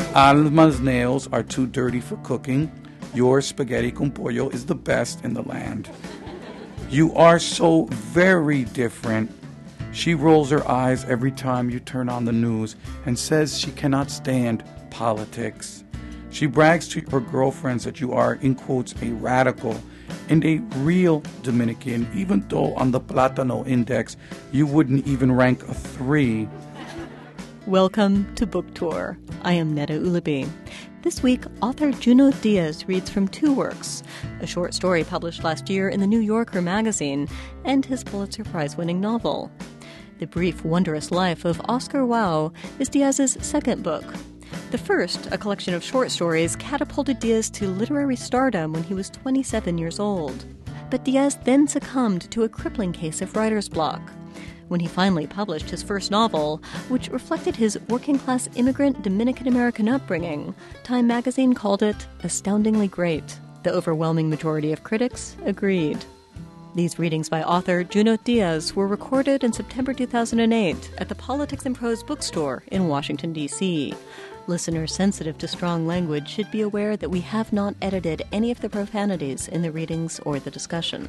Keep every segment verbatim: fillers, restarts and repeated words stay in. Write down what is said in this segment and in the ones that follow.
Alma's nails are too dirty for cooking. Your spaghetti con pollo is the best in the land. You are so very different. She rolls her eyes every time you turn on the news and says she cannot stand politics. She brags to her girlfriends that you are, in quotes, a radical and a real Dominican, even though on the Platano Index you wouldn't even rank a three. Welcome to Book Tour. I am Neda Ulabi. This week, author Junot Diaz reads from two works, a short story published last year in the New Yorker magazine, and his Pulitzer Prize-winning novel. The Brief, Wondrous Life of Oscar Wilde is Diaz's second book. The first, a collection of short stories, catapulted Diaz to literary stardom when he was twenty-seven years old. But Diaz then succumbed to a crippling case of writer's block. When he finally published his first novel, which reflected his working-class immigrant Dominican-American upbringing, Time magazine called it astoundingly great. The overwhelming majority of critics agreed. These readings by author Junot Diaz were recorded in September two thousand eight at the Politics and Prose bookstore in Washington, D C Listeners sensitive to strong language should be aware that we have not edited any of the profanities in the readings or the discussion.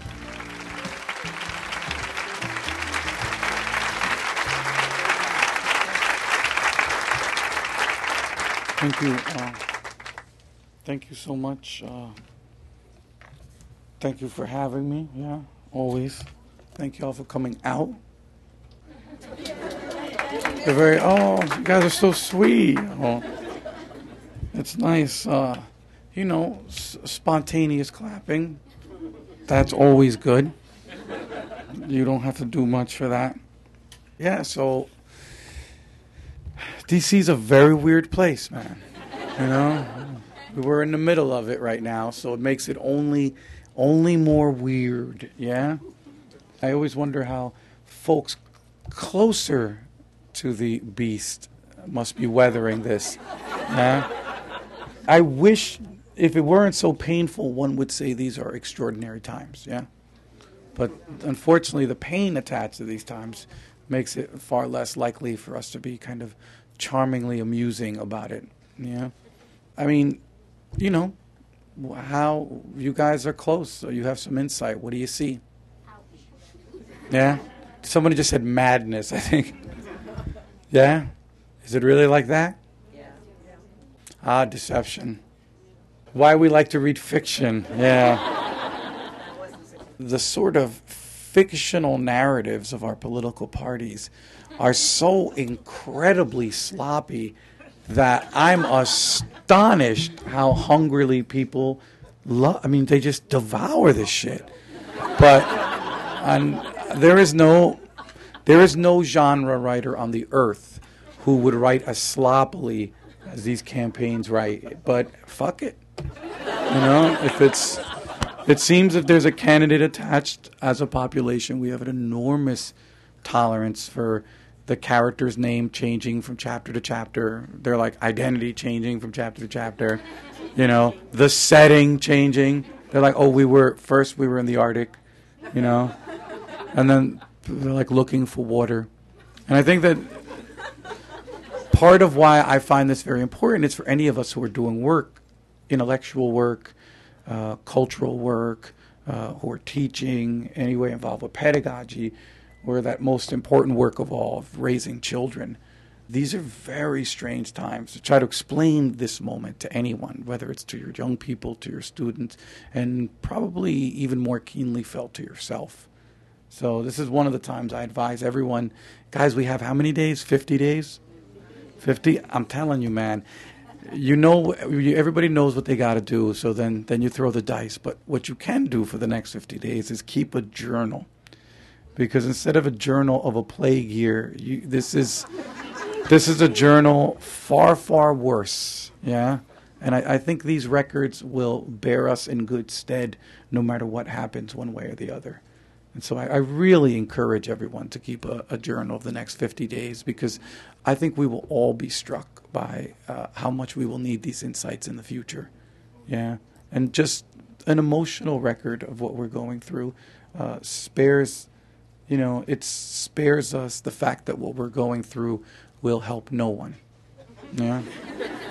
Thank you. Uh, thank you so much. Uh, thank you for having me. Yeah, always. Thank you all for coming out. They're very, oh, you guys are so sweet. Oh, it's nice. Uh, you know, s- spontaneous clapping. That's always good. You don't have to do much for that. Yeah, so D C's a very weird place, man. You know, we're in the middle of it right now, so it makes it only, only more weird. Yeah, I always wonder how folks closer to the beast must be weathering this. Yeah, I wish if it weren't so painful, one would say these are extraordinary times. Yeah, but unfortunately, the pain attached to these times makes it far less likely for us to be kind of charmingly amusing about it. Yeah, I mean, you know, how you guys are close, so you have some insight. What do you see? Yeah, somebody just said madness, I think. Yeah, is it really like that? Yeah. Ah, deception. Why we like to read fiction? Yeah. The sort of fictional narratives of our political parties are so incredibly sloppy that I'm astonished how hungrily people love. I mean, they just devour this shit. But and there is no, there is no genre writer on the earth who would write as sloppily as these campaigns write. But fuck it, you know. If it's, it seems if there's a candidate attached as a population, we have an enormous tolerance for the character's name changing from chapter to chapter. They're like identity changing from chapter to chapter. You know, the setting changing. They're like, oh, we were, first we were in the Arctic, you know. And then they're like looking for water. And I think that part of why I find this very important is for any of us who are doing work, intellectual work, uh, cultural work, uh, who are teaching, anyway involved with pedagogy, or that most important work of all, of raising children. These are very strange times to try to explain this moment to anyone, whether it's to your young people, to your students, and probably even more keenly felt to yourself. So this is one of the times I advise everyone, guys, we have how many days? fifty days? fifty? I'm telling you, man, you know, everybody knows what they got to do, so then, then you throw the dice. But what you can do for the next fifty days is keep a journal. Because instead of a journal of a plague year, you, this is this is a journal far, far worse. Yeah? And I, I think these records will bear us in good stead no matter what happens one way or the other. And so I, I really encourage everyone to keep a, a journal of the next fifty days, because I think we will all be struck by uh, how much we will need these insights in the future. Yeah. And just an emotional record of what we're going through uh, spares, you know, it spares us the fact that what we're going through will help no one. Yeah.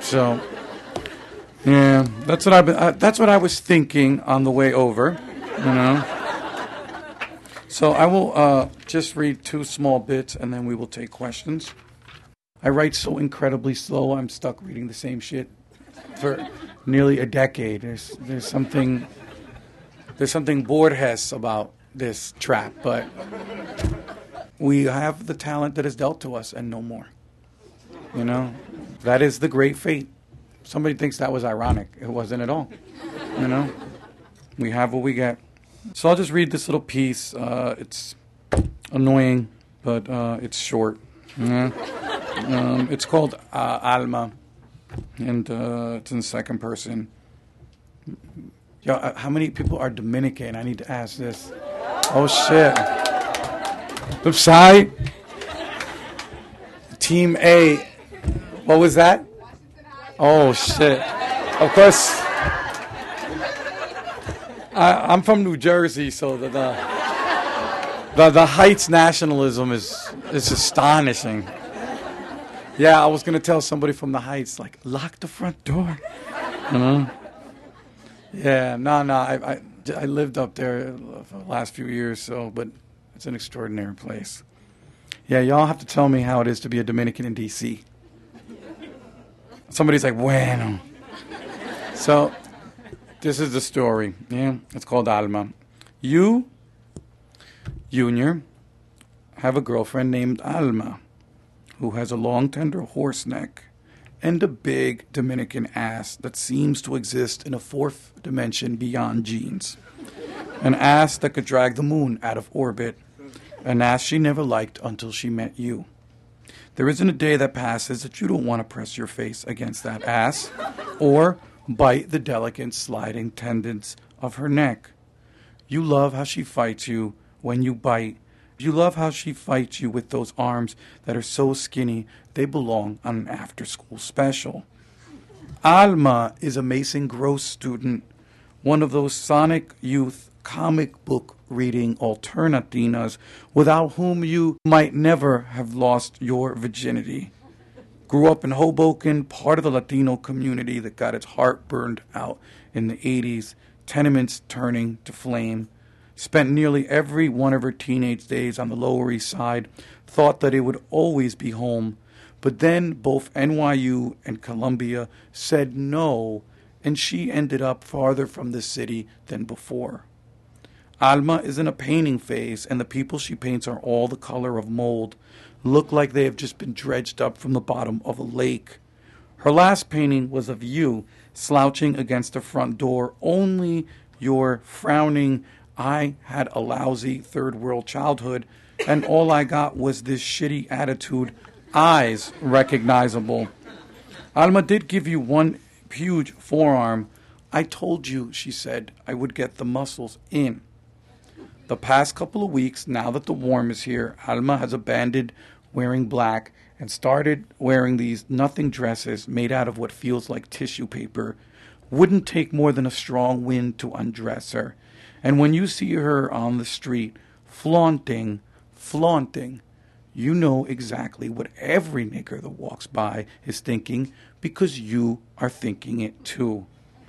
So, yeah, that's what I've been, uh, that's what I was thinking on the way over, you know. So I will uh, just read two small bits, and then we will take questions. I write so incredibly slow, I'm stuck reading the same shit for nearly a decade. There's there's something there's something Borges about this trap, but we have the talent that is dealt to us and no more. You know, that is the great fate. Somebody thinks that was ironic. It wasn't at all. You know, we have what we get. So I'll just read this little piece. Uh, it's annoying, but uh, it's short. Yeah. Um, it's called uh, Alma, and uh, it's in second person. Yo, uh, how many people are Dominican? I need to ask this. Oh, shit. I'm sorry. Team A. What was that? Oh, shit. Of course. I, I'm from New Jersey, so the the, the, the Heights nationalism is, is astonishing. Yeah, I was going to tell somebody from the Heights, like, lock the front door. You know? Yeah, no, no, I, I, I lived up there for the last few years, so, but it's an extraordinary place. Yeah, y'all have to tell me how it is to be a Dominican in D C Somebody's like, bueno. So, this is the story, yeah? It's called Alma. You, Junior, have a girlfriend named Alma, who has a long, tender horse neck and a big Dominican ass that seems to exist in a fourth dimension beyond genes. An ass that could drag the moon out of orbit. An ass she never liked until she met you. There isn't a day that passes that you don't want to press your face against that ass or bite the delicate sliding tendons of her neck. You love how she fights you when you bite. You love how she fights you with those arms that are so skinny they belong on an after-school special. Alma is a Mason Gross student, one of those Sonic Youth comic book reading alternatinas without whom you might never have lost your virginity. Grew up in Hoboken, part of the Latino community that got its heart burned out in the eighties, tenements turning to flame. Spent nearly every one of her teenage days on the Lower East Side, thought that it would always be home. But then both N Y U and Columbia said no, and she ended up farther from the city than before. Alma is in a painting phase, and the people she paints are all the color of mold, look like they have just been dredged up from the bottom of a lake. Her last painting was of you, slouching against the front door, only your frowning, I had a lousy third world childhood, and all I got was this shitty attitude, eyes recognizable. Alma did give you one huge forearm. I told you, she said, I would get the muscles in. The past couple of weeks, now that the warm is here, Alma has abandoned wearing black and started wearing these nothing dresses made out of what feels like tissue paper. Wouldn't take more than a strong wind to undress her. And when you see her on the street, flaunting, flaunting, you know exactly what every nigger that walks by is thinking because you are thinking it too.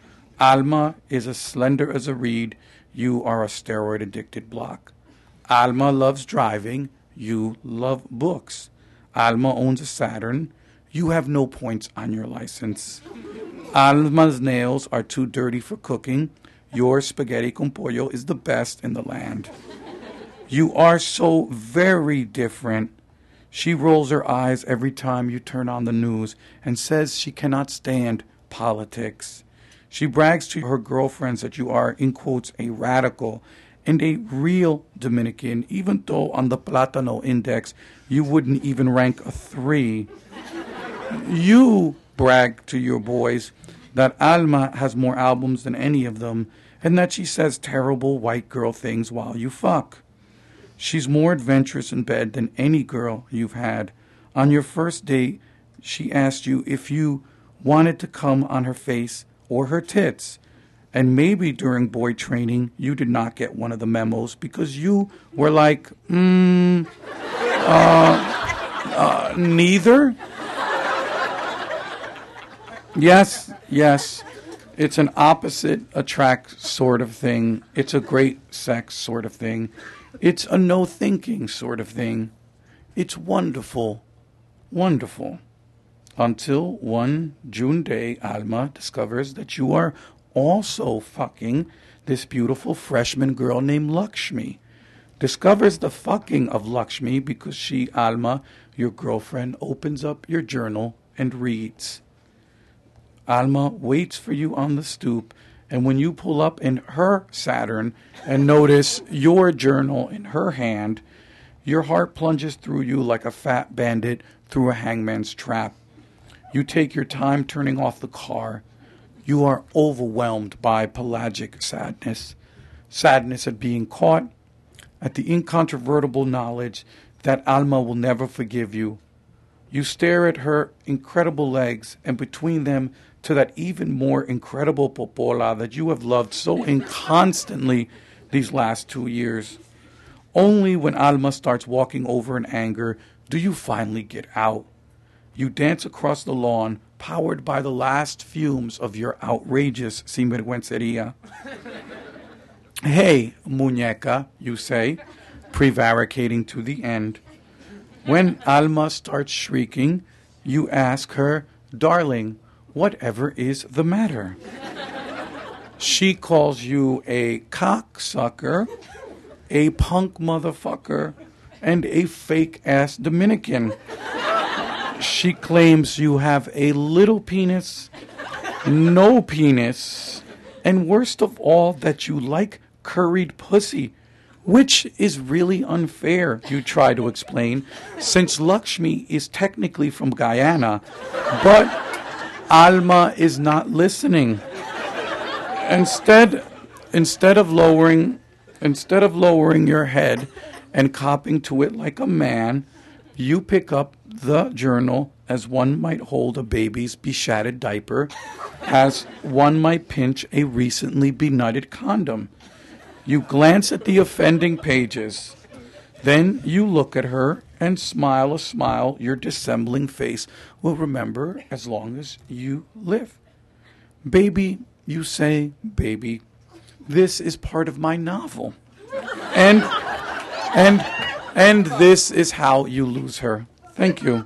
Alma is as slender as a reed. You are a steroid-addicted block. Alma loves driving. You love books. Alma owns a Saturn. You have no points on your license. Alma's nails are too dirty for cooking. Your spaghetti con pollo is the best in the land. You are so very different. She rolls her eyes every time you turn on the news and says she cannot stand politics. She brags to her girlfriends that you are, in quotes, a radical and a real Dominican, even though on the Platano Index you wouldn't even rank a three. You brag to your boys that Alma has more albums than any of them, and that she says terrible white girl things while you fuck. She's more adventurous in bed than any girl you've had. On your first date, she asked you if you wanted to come on her face or her tits. And maybe during boy training, you did not get one of the memos because you were like, mm, uh, uh, neither. Yes, yes. It's an opposite attract sort of thing. It's a great sex sort of thing. It's a no thinking sort of thing. It's wonderful, wonderful. Until one June day, Alma discovers that you are also fucking this beautiful freshman girl named Lakshmi. Discovers the fucking of Lakshmi because she, Alma, your girlfriend, opens up your journal and reads. Alma waits for you on the stoop, and when you pull up in her Saturn and notice your journal in her hand, your heart plunges through you like a fat bandit through a hangman's trap. You take your time turning off the car. You are overwhelmed by pelagic sadness. Sadness at being caught, at the incontrovertible knowledge that Alma will never forgive you. You stare at her incredible legs, and between them to that even more incredible popola that you have loved so inconstantly these last two years. Only when Alma starts walking over in anger do you finally get out. You dance across the lawn, powered by the last fumes of your outrageous sinvergüencería. Hey, muñeca, you say, prevaricating to the end. When Alma starts shrieking, you ask her, darling, whatever is the matter? She calls you a cocksucker, a punk motherfucker, and a fake-ass Dominican. She claims you have a little penis, no penis, and worst of all, that you like curried pussy, which is really unfair, you try to explain, since Lakshmi is technically from Guyana, but Alma is not listening. Instead, instead of lowering, instead of lowering your head and copping to it like a man, you pick up the journal as one might hold a baby's beshattered diaper, as one might pinch a recently benutted condom. You glance at the offending pages. Then you look at her and smile a smile your dissembling face will remember as long as you live. Baby, you say, baby, this is part of my novel. And, and, and this is how you lose her. Thank you.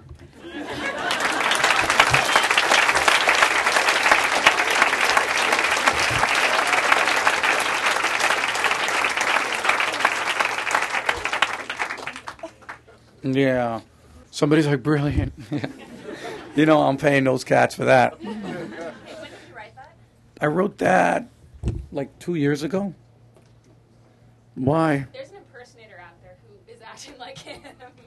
Yeah. Somebody's like, brilliant. You know, I'm paying those cats for that. When did you write that? I wrote that like two years ago. Why? There's an impersonator out there who is acting like him.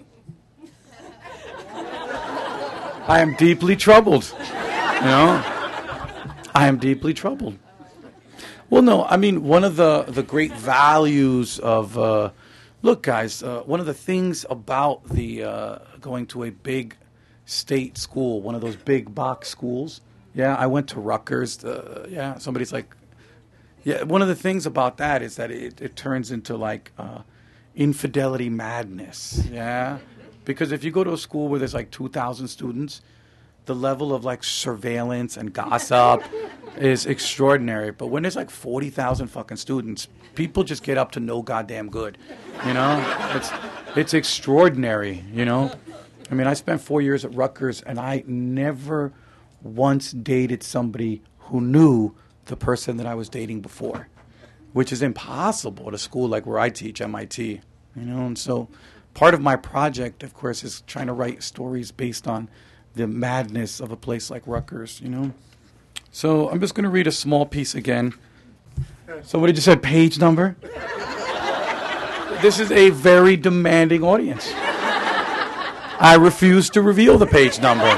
I am deeply troubled. You know? I am deeply troubled. Well, no, I mean, one of the, the great values of... Uh, Look, guys, uh, one of the things about the uh, going to a big state school, one of those big box schools, yeah, I went to Rutgers, uh, yeah, somebody's like, yeah, one of the things about that is that it, it turns into like uh, infidelity madness, yeah, because if you go to a school where there's like two thousand students, the level of like surveillance and gossip is extraordinary, but when there's like forty thousand fucking students, people just get up to no goddamn good. You know, it's it's extraordinary, you know. I mean, I spent four years at Rutgers, and I never once dated somebody who knew the person that I was dating before, which is impossible at a school like where I teach, M I T, you know. And so part of my project, of course, is trying to write stories based on the madness of a place like Rutgers, you know. So I'm just going to read a small piece again. Somebody just said page number. This is a very demanding audience. I refuse to reveal the page number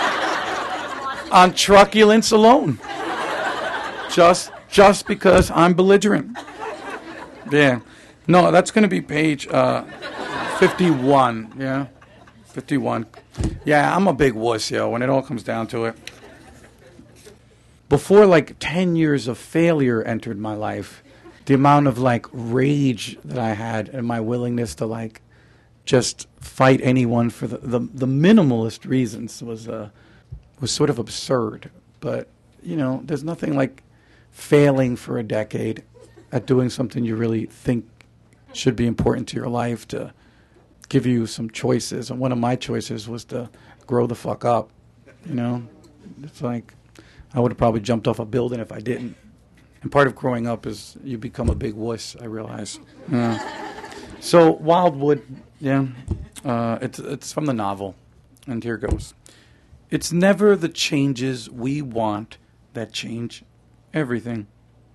on truculence alone. Just just because I'm belligerent. Yeah. No, that's going to be page uh, fifty-one. Yeah. fifty-one. Yeah, I'm a big wuss, yo, when it all comes down to it. Before like ten years of failure entered my life, the amount of like rage that I had and my willingness to like just fight anyone for the, the, the minimalist reasons was uh, was sort of absurd. but, you know, there's nothing like failing for a decade at doing something you really think should be important to your life to give you some choices. And one of my choices was to grow the fuck up, you know? It's like I would have probably jumped off a building if I didn't. And part of growing up is you become a big wuss, I realize. Yeah. So Wildwood, yeah, uh, it's it's from the novel, and here goes. It's never the changes we want that change everything.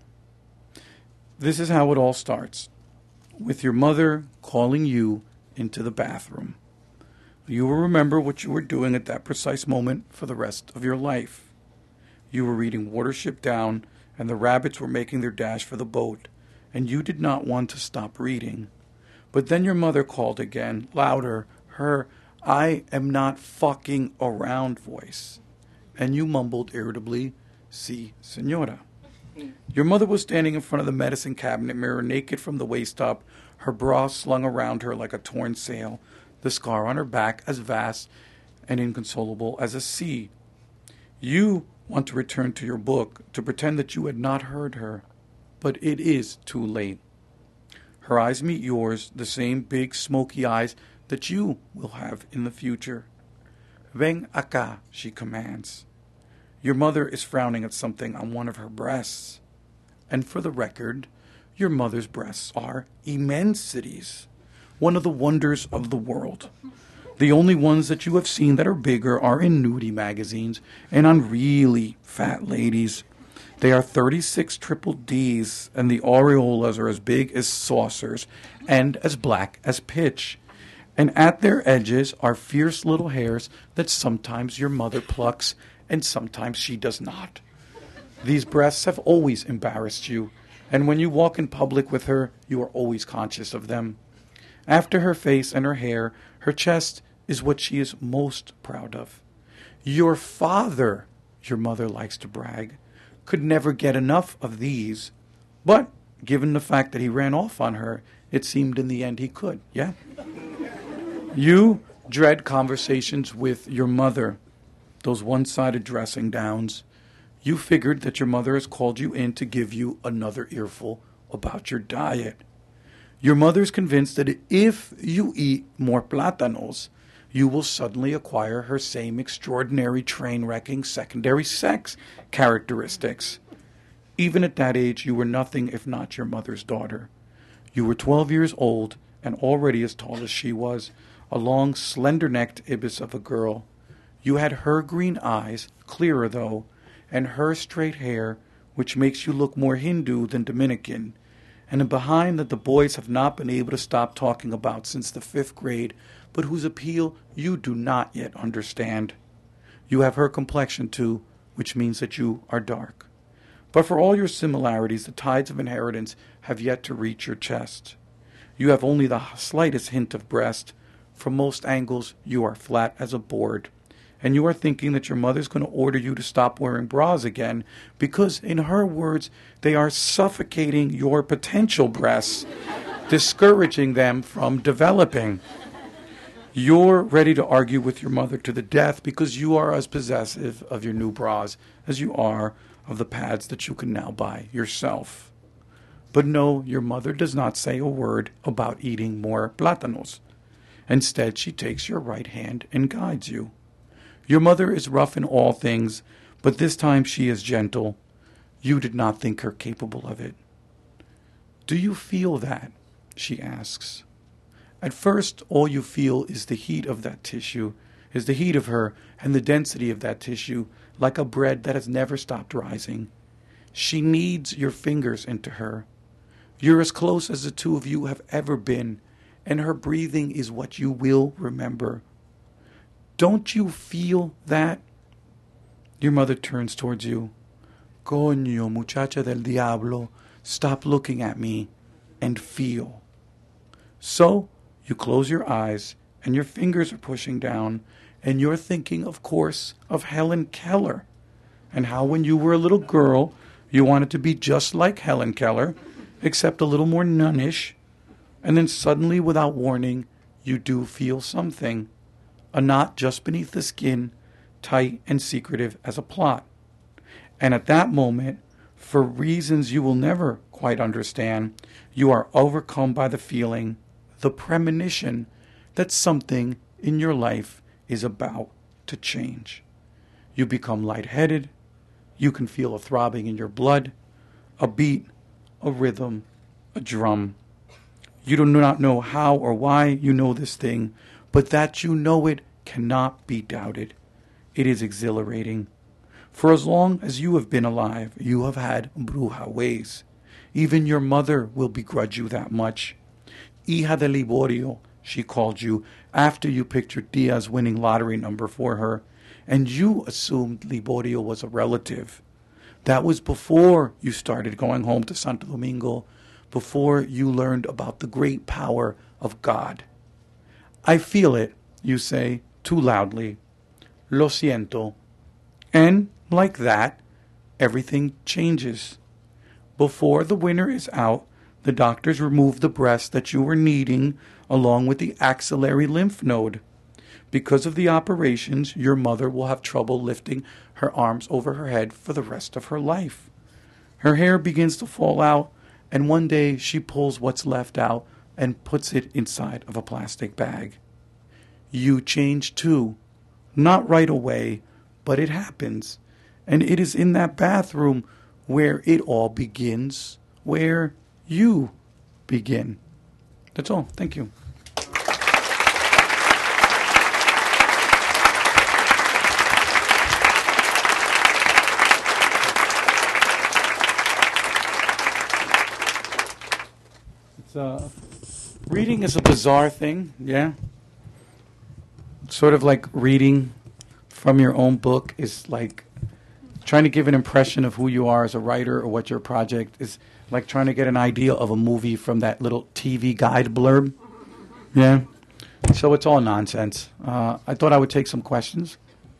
This is how it all starts, with your mother calling you into the bathroom. You will remember what you were doing at that precise moment for the rest of your life. You were reading Watership Down, and the rabbits were making their dash for the boat, and you did not want to stop reading. But then your mother called again, louder, her "I am not fucking around" voice. And you mumbled irritably, "Si, señora." Your mother was standing in front of the medicine cabinet mirror, naked from the waist up, her bra slung around her like a torn sail, the scar on her back as vast and inconsolable as a sea. You want to return to your book, to pretend that you had not heard her, but it is too late. Her eyes meet yours, the same big, smoky eyes that you will have in the future. "Ven acá," she commands. Your mother is frowning at something on one of her breasts. And for the record, your mother's breasts are immensities, one of the wonders of the world. The only ones that you have seen that are bigger are in nudie magazines and on really fat ladies. They are thirty-six triple Ds, and the aureolas are as big as saucers and as black as pitch. And at their edges are fierce little hairs that sometimes your mother plucks and sometimes she does not. These breasts have always embarrassed you, and when you walk in public with her, you are always conscious of them. After her face and her hair, her chest is what she is most proud of. Your father, your mother likes to brag, could never get enough of these, but given the fact that he ran off on her, it seemed in the end he could, yeah? You dread conversations with your mother, those one-sided dressing downs. You figured that your mother has called you in to give you another earful about your diet. Your mother's convinced that if you eat more plátanos, you will suddenly acquire her same extraordinary train-wrecking secondary sex characteristics. Even at that age, you were nothing if not your mother's daughter. You were twelve years old and already as tall as she was, a long, slender-necked ibis of a girl. You had her green eyes, clearer though, and her straight hair, which makes you look more Hindu than Dominican, and a behind that the boys have not been able to stop talking about since the fifth grade, but whose appeal you do not yet understand. You have her complexion too, which means that you are dark. But for all your similarities, the tides of inheritance have yet to reach your chest. You have only the slightest hint of breast. From most angles, you are flat as a board. And you are thinking that your mother's going to order you to stop wearing bras again because, in her words, they are suffocating your potential breasts, discouraging them from developing. You're ready to argue with your mother to the death because you are as possessive of your new bras as you are of the pads that you can now buy yourself. But no, your mother does not say a word about eating more plátanos. Instead, she takes your right hand and guides you. Your mother is rough in all things, but this time she is gentle. You did not think her capable of it. "Do you feel that?" she asks. At first, all you feel is the heat of that tissue, is the heat of her and the density of that tissue, like a bread that has never stopped rising. She kneads your fingers into her. You're as close as the two of you have ever been, and her breathing is what you will remember. Don't you feel that? Your mother turns towards you. "Coño, muchacha del diablo, stop looking at me and feel." So you close your eyes and your fingers are pushing down, and you're thinking, of course, of Helen Keller and how when you were a little girl you wanted to be just like Helen Keller, except a little more nunnish, and then suddenly, without warning, you do feel something. A knot just beneath the skin, tight and secretive as a plot. And at that moment, for reasons you will never quite understand, you are overcome by the feeling, the premonition, that something in your life is about to change. You become lightheaded. You can feel a throbbing in your blood, a beat, a rhythm, a drum. You do not know how or why you know this thing, but that you know it cannot be doubted. It is exhilarating. For as long as you have been alive, you have had bruja ways. Even your mother will begrudge you that much. Hija de Liborio, she called you, after you pictured Diaz's winning lottery number for her, and you assumed Liborio was a relative. That was before you started going home to Santo Domingo, before you learned about the great power of God. I feel it, you say, too loudly. Lo siento. And, like that, everything changes. Before the winter is out, the doctors remove the breast that you were needing along with the axillary lymph node. Because of the operations, your mother will have trouble lifting her arms over her head for the rest of her life. Her hair begins to fall out, and one day she pulls what's left out and puts it inside of a plastic bag. You change too. Not right away, but it happens. And it is in that bathroom where it all begins, where you begin. That's all. Thank you. It's, uh, reading is a bizarre thing, yeah. Sort of like reading from your own book is like trying to give an impression of who you are as a writer or what your project is, like trying to get an idea of a movie from that little T V guide blurb. Yeah. So it's all nonsense. Uh, I thought I would take some questions.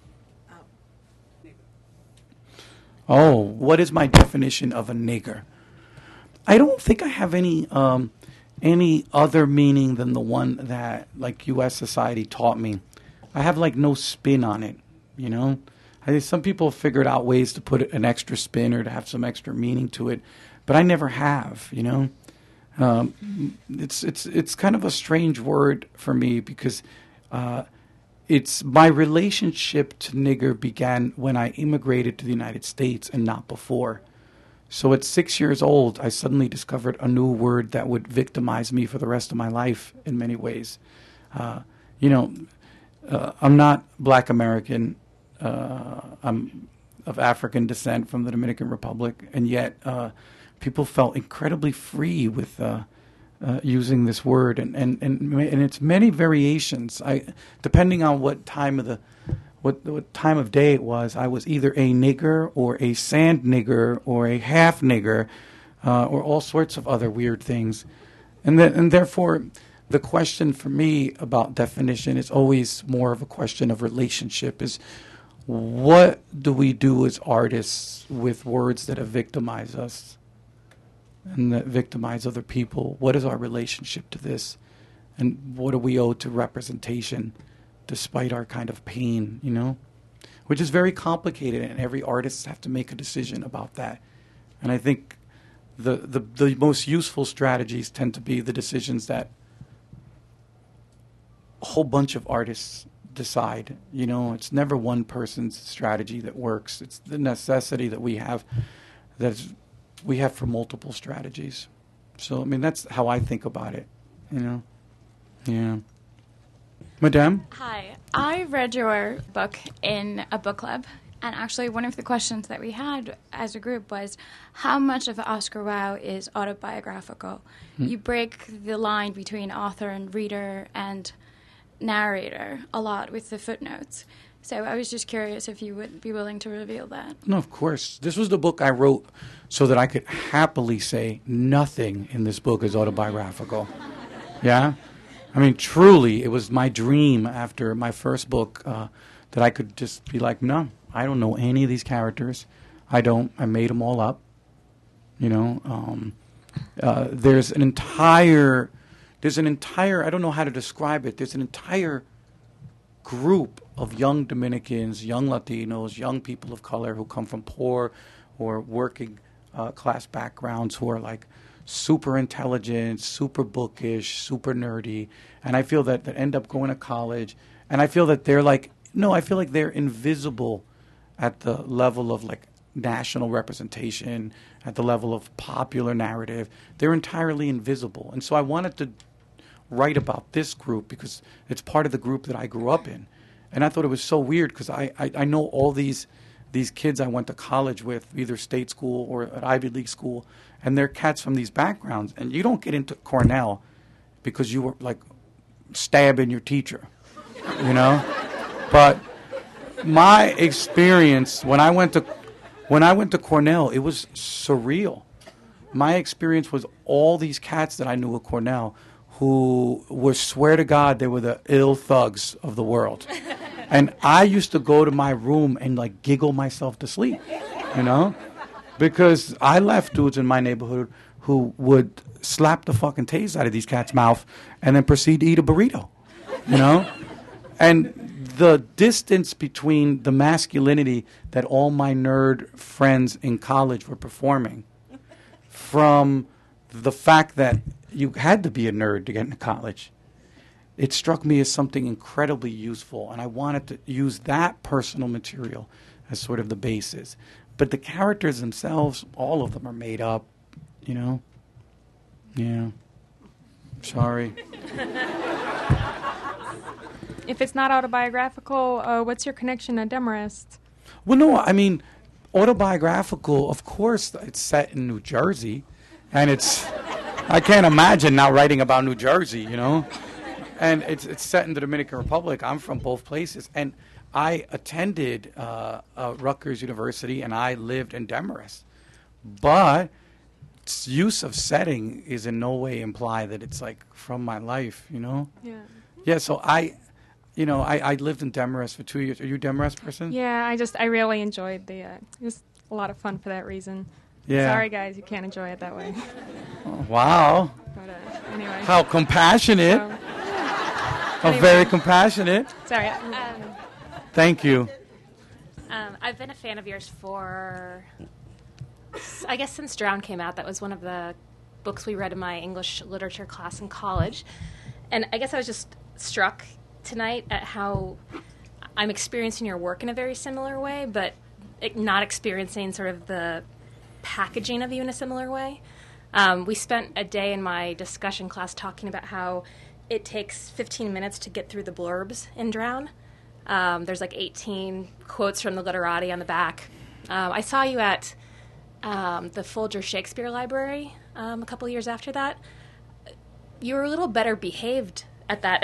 Oh, what is my definition of a nigger? I don't think I have any um, any other meaning than the one that like U S society taught me. I have like no spin on it, you know. I think some people figured out ways to put an extra spin or to have some extra meaning to it, but I never have, you know. Um, it's it's it's kind of a strange word for me because uh, it's my relationship to nigger began when I immigrated to the United States and not before. So at six years old, I suddenly discovered a new word that would victimize me for the rest of my life in many ways. Uh, you know, uh, I'm not Black American. Uh, I'm of African descent from the Dominican Republic, and yet uh, people felt incredibly free with uh, uh, using this word, and, and, and, and its many variations. I, depending on what time of the What, what time of day it was, I was either a nigger or a sand nigger or a half nigger uh, or all sorts of other weird things. And, th- and therefore, the question for me about definition is always more of a question of relationship, is what do we do as artists with words that have victimized us and that victimize other people? What is our relationship to this? And what do we owe to representation? Despite our kind of pain, you know, which is very complicated, and every artist has to make a decision about that. And I think the, the the most useful strategies tend to be the decisions that a whole bunch of artists decide. You know, it's never one person's strategy that works. It's the necessity that we have that we have for multiple strategies. So I mean, that's how I think about it. You know, yeah. Madame? Hi. I read your book in a book club, and actually one of the questions that we had as a group was how much of Oscar Wilde is autobiographical? Hmm. You break the line between author and reader and narrator a lot with the footnotes. So I was just curious if you would be willing to reveal that. No, of course. This was the book I wrote so that I could happily say nothing in this book is autobiographical. Yeah? I mean, truly, it was my dream after my first book uh, that I could just be like, no, I don't know any of these characters. I don't. I made them all up. You know, um, uh, there's an entire, there's an entire, I don't know how to describe it. There's an entire group of young Dominicans, young Latinos, young people of color who come from poor or working uh, class backgrounds who are like super intelligent, super bookish, super nerdy. And I feel that they end up going to college. And I feel that they're like, no, I feel like they're invisible at the level of like national representation, at the level of popular narrative. They're entirely invisible. And so I wanted to write about this group because it's part of the group that I grew up in. And I thought it was so weird because I, I, I know all these these kids I went to college with, either state school or at Ivy League school, and they're cats from these backgrounds. And you don't get into Cornell because you were like stabbing your teacher, you know? But my experience when I went to when I went to Cornell, it was surreal. My experience was all these cats that I knew at Cornell who were, swear to God, they were the ill thugs of the world. And I used to go to my room and like giggle myself to sleep, you know? Because I left dudes in my neighborhood who would slap the fucking taste out of these cats' mouth and then proceed to eat a burrito, you know? And the distance between the masculinity that all my nerd friends in college were performing from the fact that you had to be a nerd to get into college, it struck me as something incredibly useful. And I wanted to use that personal material as sort of the basis. But the characters themselves, all of them are made up, you know? Yeah. Sorry. If it's not autobiographical, uh, what's your connection to Demarest? Well, no, I mean, autobiographical, of course, it's set in New Jersey. And it's, I can't imagine not writing about New Jersey, you know? And it's it's set in the Dominican Republic. I'm from both places. And I attended uh, uh, Rutgers University, and I lived in Demarest. But its use of setting is in no way imply that it's, like, from my life, you know? Yeah. Yeah, so I, you know, I, I lived in Demarest for two years. Are you a Demarest person? Yeah, I just, I really enjoyed the, uh, it was a lot of fun for that reason. Yeah. Sorry, guys, you can't enjoy it that way. Oh, wow. But uh, anyway. How compassionate. So, How anyway. very compassionate. Sorry. Um, Thank you. um, I've been a fan of yours for, I guess, since Drown came out. That was one of the books we read in my English literature class in college. And I guess I was just struck tonight at how I'm experiencing your work in a very similar way, but not experiencing sort of the packaging of you in a similar way. Um, we spent a day in my discussion class talking about how it takes fifteen minutes to get through the blurbs in Drown. Um, there's like eighteen quotes from the literati on the back. Um, I saw you at um, the Folger Shakespeare Library um, a couple years after that. You were a little better behaved at that.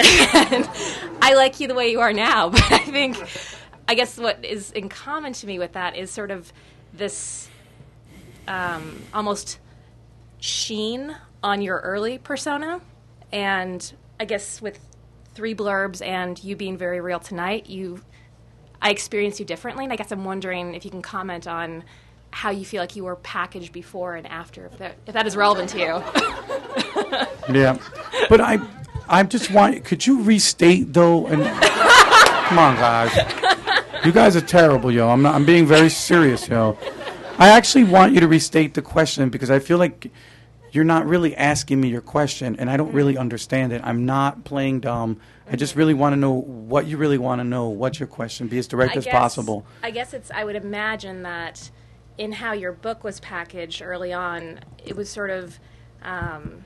I like you the way you are now, but I think, I guess what is in common to me with that is sort of this um, almost sheen on your early persona. And I guess with three blurbs and you being very real tonight, you, I experience you differently. And I guess I'm wondering if you can comment on how you feel like you were packaged before and after, if that, if that is relevant to you. Yeah. But I I just want, could you restate, though? And come on, guys. You guys are terrible, yo. I'm not, I'm being very serious, yo. I actually want you to restate the question because I feel like you're not really asking me your question, and I don't really understand it. I'm not playing dumb. I just really want to know what you really want to know. What's your question? Be as direct I as guess, possible. I guess it's, I would imagine that in how your book was packaged early on, it was sort of um,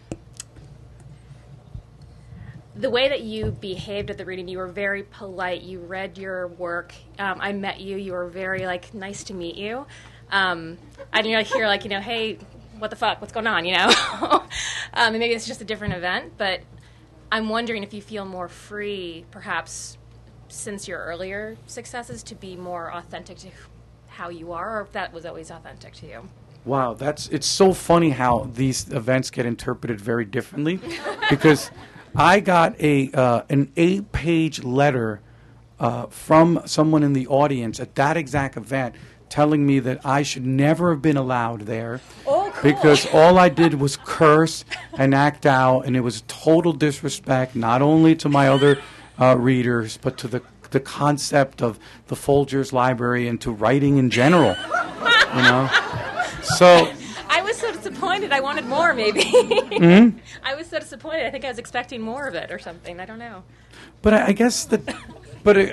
the way that you behaved at the reading. You were very polite. You read your work. Um, I met you. You were very, like, nice to meet you. Um, I didn't really hear, like, you know, hey, what the fuck, what's going on, you know? um, and maybe it's just a different event, but I'm wondering if you feel more free, perhaps, since your earlier successes, to be more authentic to how you are, or if that was always authentic to you. Wow, that's it's so funny how these events get interpreted very differently, because I got a uh, an eight-page letter uh, from someone in the audience at that exact event telling me that I should never have been allowed there Oh, cool. because all I did was curse and act out, and it was total disrespect not only to my other uh, readers but to the the concept of the Folgers Library and to writing in general. You know, so I was so disappointed. I wanted more, maybe. mm-hmm. I was so disappointed. I think I was expecting more of it or something. I don't know. But I, I guess that, but uh,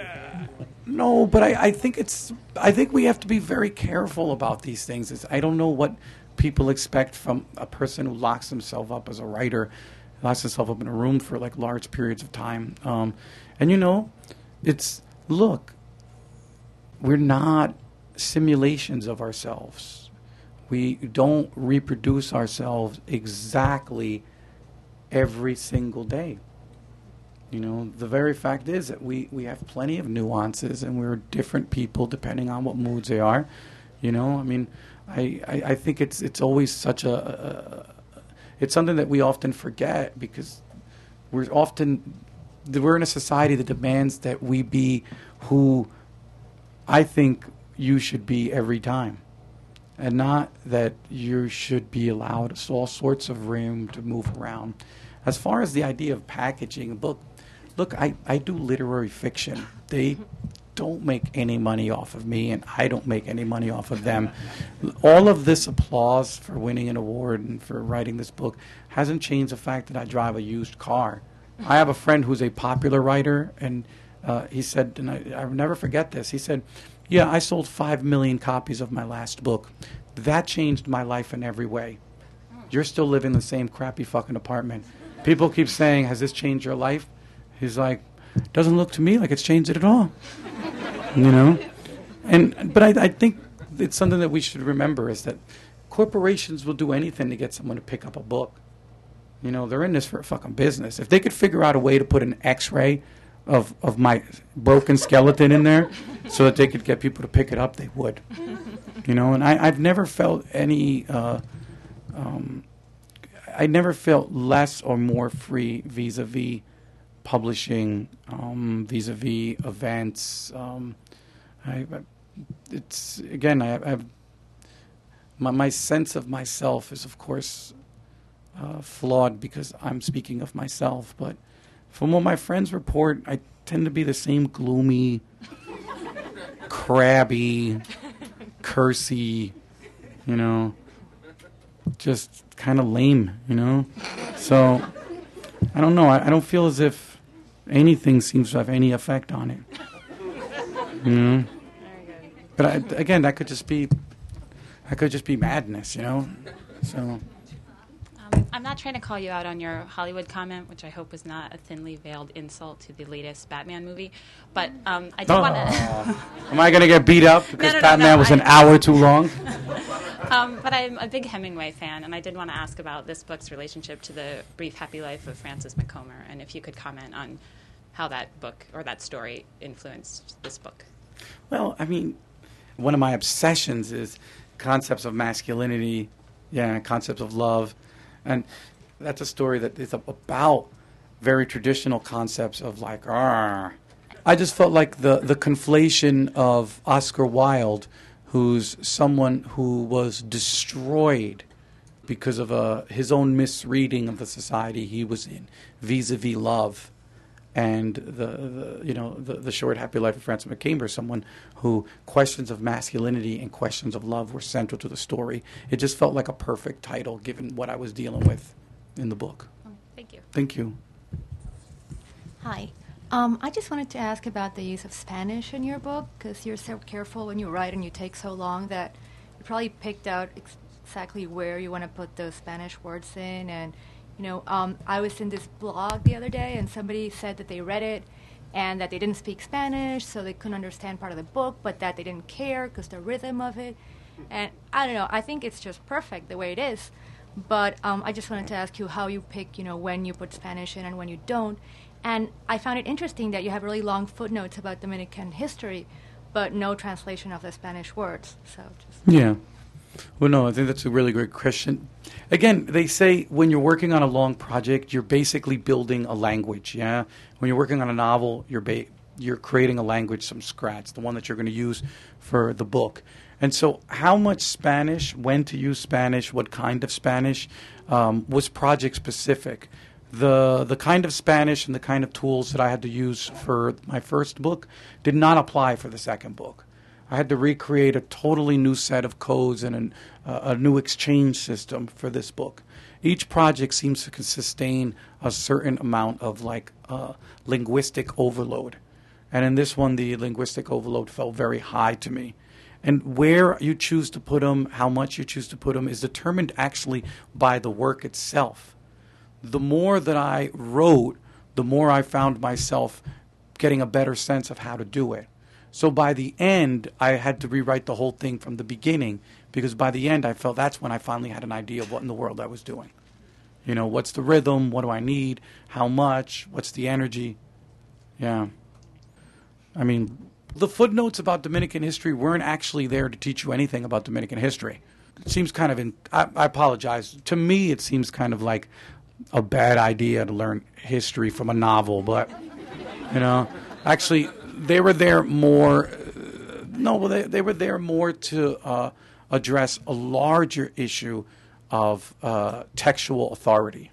no, but I, I think it's. I think we have to be very careful about these things. It's, I don't know what people expect from a person who locks himself up as a writer, locks himself up in a room for like large periods of time. Um, and you know, it's look, we're not simulations of ourselves. We don't reproduce ourselves exactly every single day. You know, the very fact is that we, we have plenty of nuances and we're different people depending on what moods they are. You know, I mean, I, I, I think it's it's always such a, a, a, it's something that we often forget because we're often, we're in a society that demands that we be who I think you should be every time. And not that you should be allowed all sorts of room to move around. As far as the idea of packaging a book, look, I, I do literary fiction. They don't make any money off of me, and I don't make any money off of them. All of this applause for winning an award and for writing this book hasn't changed the fact that I drive a used car. I have a friend who's a popular writer, and uh, he said, and I, I'll never forget this, he said, yeah, I sold five million copies of my last book. That changed my life in every way. You're still living in the same crappy fucking apartment. People keep saying, has this changed your life? He's like, doesn't look to me like it's changed it at all. You know? And but I, I think it's something that we should remember is that corporations will do anything to get someone to pick up a book. You know, they're in this for a fucking business. If they could figure out a way to put an X-ray of, of my broken skeleton in there so that they could get people to pick it up, they would. You know, and I, I've never felt any... Uh, um, I never felt less or more free vis-a-vis publishing, um, vis-a-vis events. Um, I, I, it's again, I, I have my, my sense of myself is, of course, uh, flawed because I'm speaking of myself. But from what my friends report, I tend to be the same gloomy, crabby, cursy, you know, just kind of lame, you know. So I don't know. I, I don't feel as if anything seems to have any effect on it. You know? But I, again, that could just be, that could just be madness, you know. So um, I'm not trying to call you out on your Hollywood comment, which I hope was not a thinly veiled insult to the latest Batman movie. But um, I did oh. want to. Am I going to get beat up because no, no, Batman no, no, was I, an hour too long? Um, but I'm a big Hemingway fan, and I did want to ask about this book's relationship to the Brief Happy Life of Francis McComber, and if you could comment on how that book or that story influenced this book. Well, I mean, one of my obsessions is concepts of masculinity, yeah, concepts of love, and that's a story that is about very traditional concepts of like, Arr. I just felt like the, the conflation of Oscar Wilde, who's someone who was destroyed because of uh, his own misreading of the society he was in, vis-a-vis love, and the, the you know the, the Short Happy Life of Francis McComber, someone who questions of masculinity and questions of love were central to the story. It just felt like a perfect title given what I was dealing with in the book. Oh, thank you. Thank you. Hi. Um, I just wanted to ask about the use of Spanish in your book, because you're so careful when you write and you take so long that you probably picked out ex- exactly where you want to put those Spanish words in. And, you know, um, I was in this blog the other day, and somebody said that they read it and that they didn't speak Spanish, so they couldn't understand part of the book, but that they didn't care because the rhythm of it. And I don't know, I think it's just perfect the way it is. But um, I just wanted to ask you how you pick, you know, when you put Spanish in and when you don't. And I found it interesting that you have really long footnotes about Dominican history, but no translation of the Spanish words. So just Yeah. Well, no, I think that's a really great question. Again, they say when you're working on a long project, you're basically building a language, yeah? When you're working on a novel, you're ba- you're creating a language from scratch, the one that you're going to use for the book. And so how much Spanish, when to use Spanish, what kind of Spanish, um, was project-specific. the the kind of Spanish and the kind of tools that I had to use for my first book did not apply for the second book. I had to recreate a totally new set of codes and an, uh, a new exchange system for this book. Each project seems to sustain a certain amount of like uh, linguistic overload. And in this one, the linguistic overload felt very high to me. And where you choose to put them, how much you choose to put them, is determined actually by the work itself. The more that I wrote, the more I found myself getting a better sense of how to do it. So by the end, I had to rewrite the whole thing from the beginning, because by the end, I felt that's when I finally had an idea of what in the world I was doing. You know, what's the rhythm? What do I need? How much? What's the energy? Yeah. I mean, the footnotes about Dominican history weren't actually there to teach you anything about Dominican history. It seems kind of, in, I, I apologize. To me, it seems kind of like a bad idea to learn history from a novel, but, you know, actually, they were there more, uh, no, well, they, they were there more to uh, address a larger issue of uh, textual authority.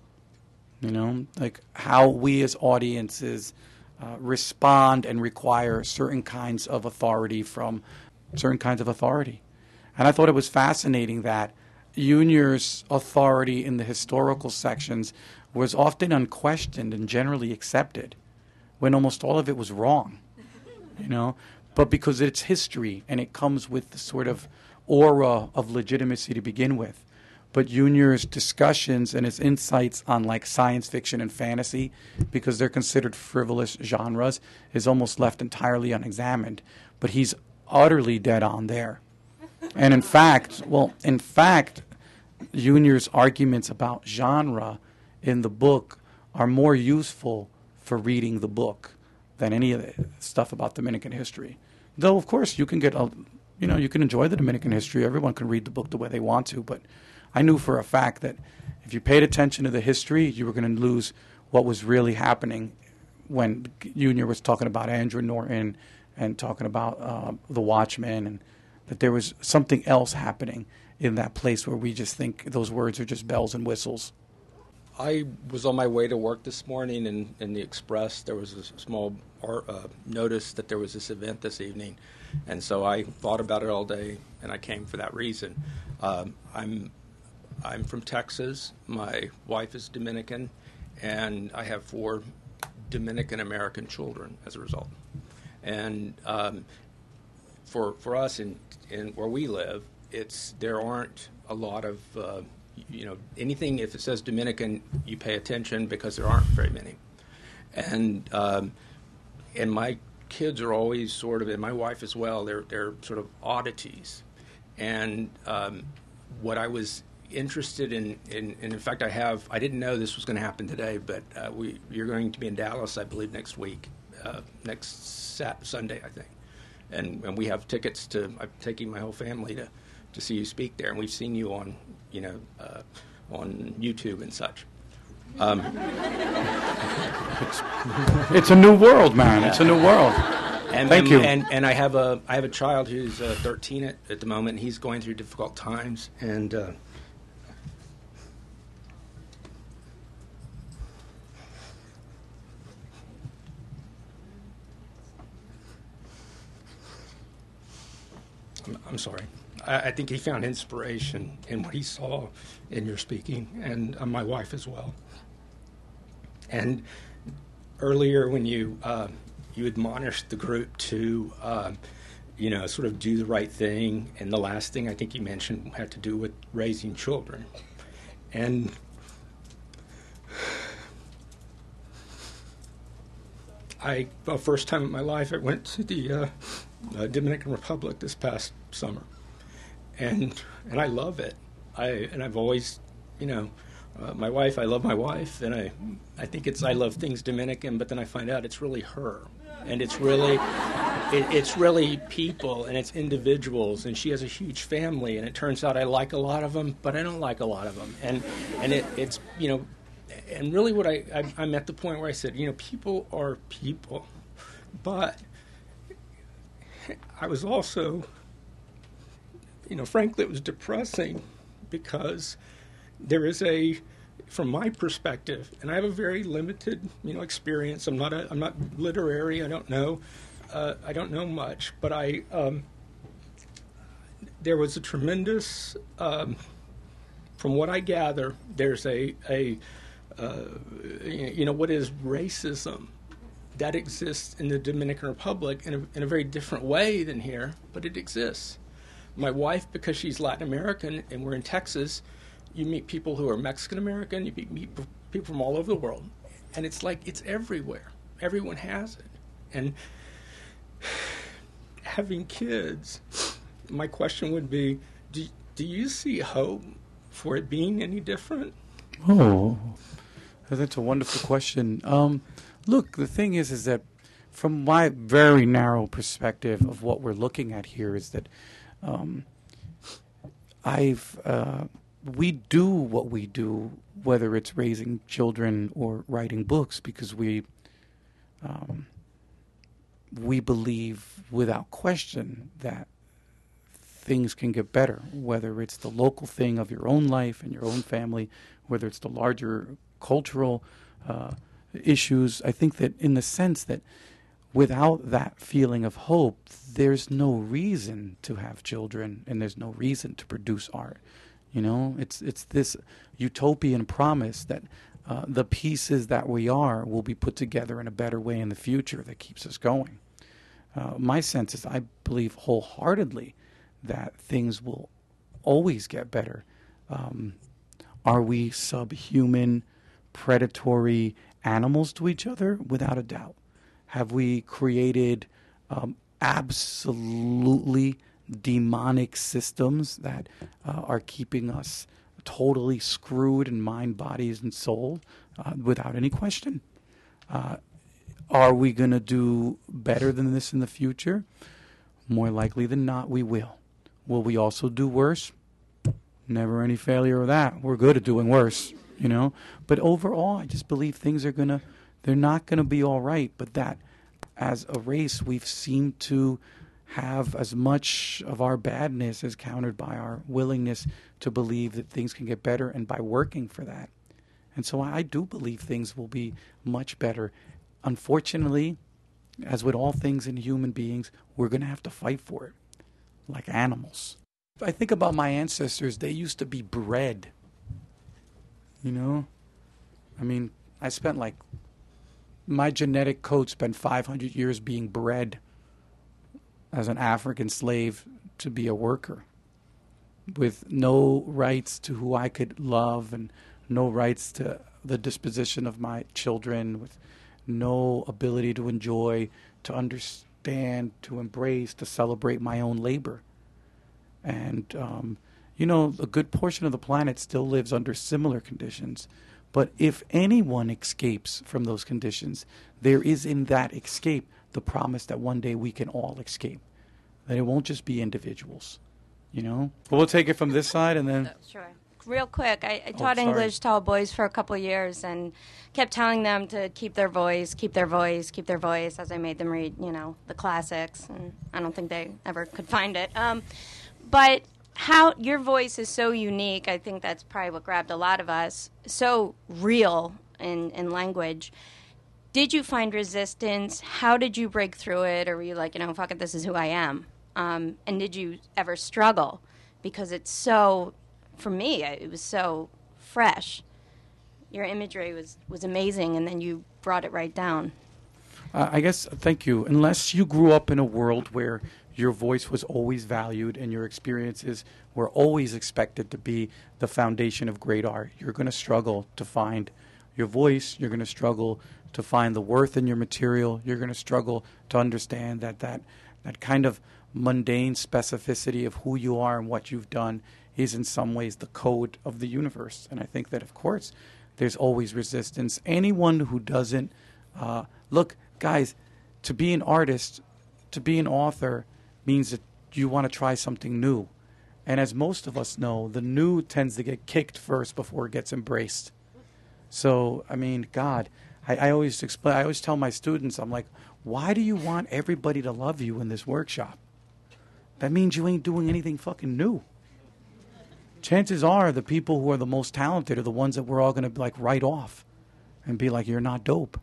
You know, like how we as audiences uh, respond and require certain kinds of authority from certain kinds of authority. And I thought it was fascinating that Junior's authority in the historical sections was often unquestioned and generally accepted, when almost all of it was wrong, you know, but because it's history and it comes with the sort of aura of legitimacy to begin with. But Junior's discussions and his insights on like science fiction and fantasy, because they're considered frivolous genres, is almost left entirely unexamined. But he's utterly dead on there. And in fact, well, in fact, Junior's arguments about genre in the book are more useful for reading the book than any of the stuff about Dominican history. Though, of course, you can get, a, you know, you can enjoy the Dominican history. Everyone can read the book the way they want to. But I knew for a fact that if you paid attention to the history, you were going to lose what was really happening when Junior was talking about Andrew Norton and talking about uh, The Watchmen, and that there was something else happening in that place where we just think those words are just bells and whistles. I was on my way to work this morning, and in the Express there was a small art, uh, notice that there was this event this evening, and so I thought about it all day, and I came for that reason. Um, I'm I'm from Texas. My wife is Dominican, and I have four Dominican American children as a result. And um, for for us in in where we live, it's there aren't a lot of uh, you know, anything, if it says Dominican, you pay attention because there aren't very many. And um, and my kids are always sort of, and my wife as well, they're, they're sort of oddities. And um, what I was interested in, in, and in fact I have, I didn't know this was going to happen today, but uh, we you're going to be in Dallas, I believe, next week, uh, next Sat- Sunday, I think. And, and we have tickets to, I'm taking my whole family to, to see you speak there, and we've seen you on, you know, uh, on YouTube and such. Um, it's, it's a new world, man. Yeah. It's a new world. And, Thank and, you. And, and I have a I have a child who's uh, thirteen at, at the moment. He's going through difficult times, and uh, I'm, I'm sorry. I think he found inspiration in what he saw in your speaking, and uh, my wife as well. And earlier, when you uh, you admonished the group to, uh, you know, sort of do the right thing, and the last thing I think you mentioned had to do with raising children. And I, the first time in my life, I went to the uh, uh, Dominican Republic this past summer. And and I love it. I and I've always, you know, uh, my wife. I love my wife, and I I think it's I love things Dominican. But then I find out it's really her, and it's really it, it's really people, and it's individuals. And she has a huge family, and it turns out I like a lot of them, but I don't like a lot of them. And and it, it's you know, and really what I, I I'm at the point where I said, you know, people are people, but I was also. You know, frankly, it was depressing because there is a from my perspective, and I have a very limited, you know, experience. I'm not a, I'm not literary. I don't know, uh, I don't know much. But I, um, there was a tremendous, um, from what I gather, there's a a, uh, you know, what is racism that exists in the Dominican Republic in a, in a very different way than here, but it exists. My wife, because she's Latin American and we're in Texas, you meet people who are Mexican American, you meet, meet people from all over the world, and it's like it's everywhere. Everyone has it. And having kids, my question would be, do, do you see hope for it being any different? Oh, that's a wonderful question. Um, look, the thing is, is that from my very narrow perspective of what we're looking at here is that um, I've uh, we do what we do, whether it's raising children or writing books, because we um, we believe without question that things can get better, whether it's the local thing of your own life and your own family, whether it's the larger cultural uh, issues. I think that in the sense that without that feeling of hope, there's no reason to have children and there's no reason to produce art. You know, it's it's this utopian promise that uh, the pieces that we are will be put together in a better way in the future that keeps us going. Uh, my sense is I believe wholeheartedly that things will always get better. Um, are we subhuman, predatory animals to each other? Without a doubt. Have we created um, absolutely demonic systems that uh, are keeping us totally screwed in mind, bodies, and soul? Uh, without any question. Uh, are we going to do better than this in the future? More likely than not, we will. Will we also do worse? Never any failure of that. We're good at doing worse, you know. But overall, I just believe things are going to, they're not going to be all right. But that as a race, we've seemed to have as much of our badness as countered by our willingness to believe that things can get better and by working for that. And so I do believe things will be much better. Unfortunately, as with all things in human beings, we're going to have to fight for it, like animals. I think about my ancestors, they used to be bred. You know? I mean, I spent like, my genetic code spent five hundred years being bred as an African slave to be a worker, with no rights to who I could love and no rights to the disposition of my children, with no ability to enjoy, to understand, to embrace, to celebrate my own labor. And, um, you know, a good portion of the planet still lives under similar conditions. But if anyone escapes from those conditions, there is in that escape the promise that one day we can all escape. That it won't just be individuals, you know? Well, we'll take it from this side and then... Sure. Real quick, I, I Oh, taught sorry. English to all boys for a couple of years and kept telling them to keep their voice, keep their voice, keep their voice as I made them read, you know, the classics. And I don't think they ever could find it. Um, but how your voice is so unique, I think that's probably what grabbed a lot of us, so real in, in language. Did you find resistance? How did you break through it? Or were you like, you know, fuck it, this is who I am? Um, and did you ever struggle? Because it's so... For me, it was so fresh. Your imagery was, was amazing, and then you brought it right down. Uh, I guess, thank you. Unless you grew up in a world where your voice was always valued and your experiences were always expected to be the foundation of great art, you're going to struggle to find your voice. You're going to struggle to find the worth in your material. You're going to struggle to understand that that, that kind of mundane specificity of who you are and what you've done is in some ways the code of the universe. And I think that, of course, there's always resistance. Anyone who doesn't, uh, look, guys, to be an artist, to be an author means that you want to try something new. And as most of us know, the new tends to get kicked first before it gets embraced. So, I mean, God, I, I always explain, I always tell my students, I'm like, why do you want everybody to love you in this workshop? That means you ain't doing anything fucking new. chances are the people who are the most talented are the ones that we're all going to like write off and be like, you're not dope.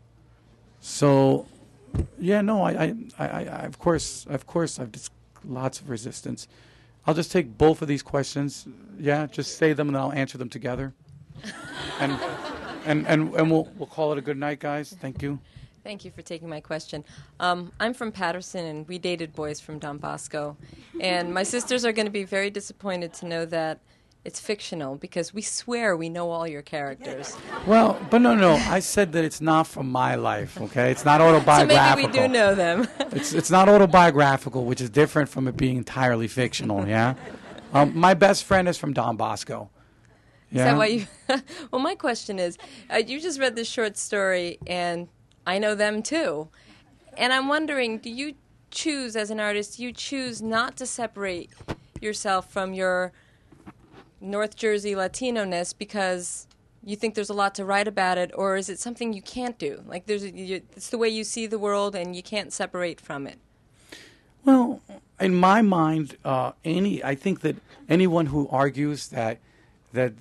So, yeah, no, I, I, I, I of course, of course, I've just lots of resistance. I'll just take both of these questions. Yeah, just say them and then I'll answer them together. and, and, and, and we'll, we'll call it a good night, guys. Thank you. Thank you for taking my question. Um, I'm from Patterson, and we dated boys from Don Bosco. And my sisters are going to be very disappointed to know that it's fictional, because we swear we know all your characters. Well, but no, no, I said that it's not from my life, okay? It's not autobiographical. So maybe we do know them. it's it's not autobiographical, which is different from it being entirely fictional, yeah? Um, my best friend is from Don Bosco. Yeah? Is that why you... Well, my question is, uh, you just read this short story, and I know them too. And I'm wondering, do you choose, as an artist, do you choose not to separate yourself from your North Jersey Latino-ness because you think there's a lot to write about it, or is it something you can't do? Like, there's a, you, it's the way you see the world, and you can't separate from it. Well, in my mind, uh, any I think that anyone who argues that that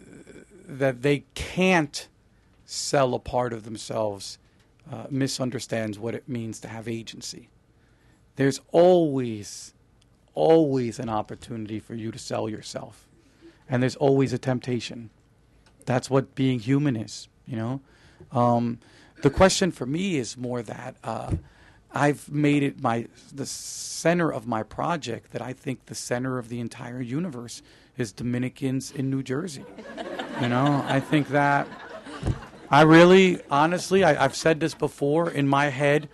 that they can't sell a part of themselves uh, misunderstands what it means to have agency. There's always, always an opportunity for you to sell yourself. And there's always a temptation. That's what being human is, you know. Um, the question for me is more that uh, I've made it my the center of my project that I think the center of the entire universe is Dominicans in New Jersey. You know, I think that I really, honestly, I, I've said this before in my head.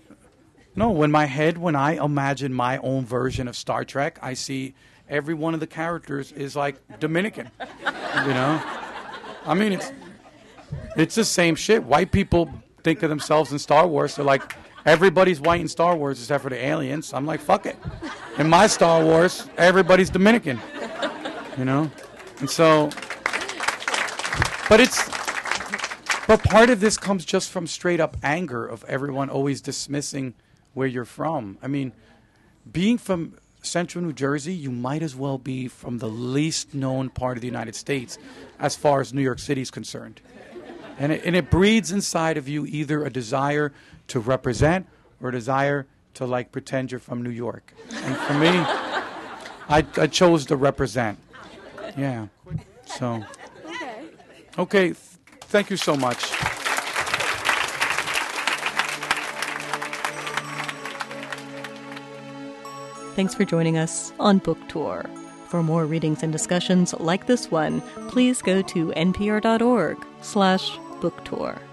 No, when my head, when I imagine my own version of Star Trek, I see every one of the characters is like Dominican, you know? I mean, it's it's the same shit. White people think of themselves in Star Wars. They're like, everybody's white in Star Wars except for the aliens. I'm like, fuck it. In my Star Wars, everybody's Dominican, you know? And so, but it's, but part of this comes just from straight up anger of everyone always dismissing where you're from. I mean, being from Central New Jersey, you might as well be from the least known part of the United States as far as New York City is concerned. And it, and it breeds inside of you either a desire to represent or a desire to like pretend you're from New York. And for me, I, I chose to represent. Yeah. So. Okay. Okay. Th- thank you so much. Thanks for joining us on Book Tour. For more readings and discussions like this one, please go to npr.org slash book tour.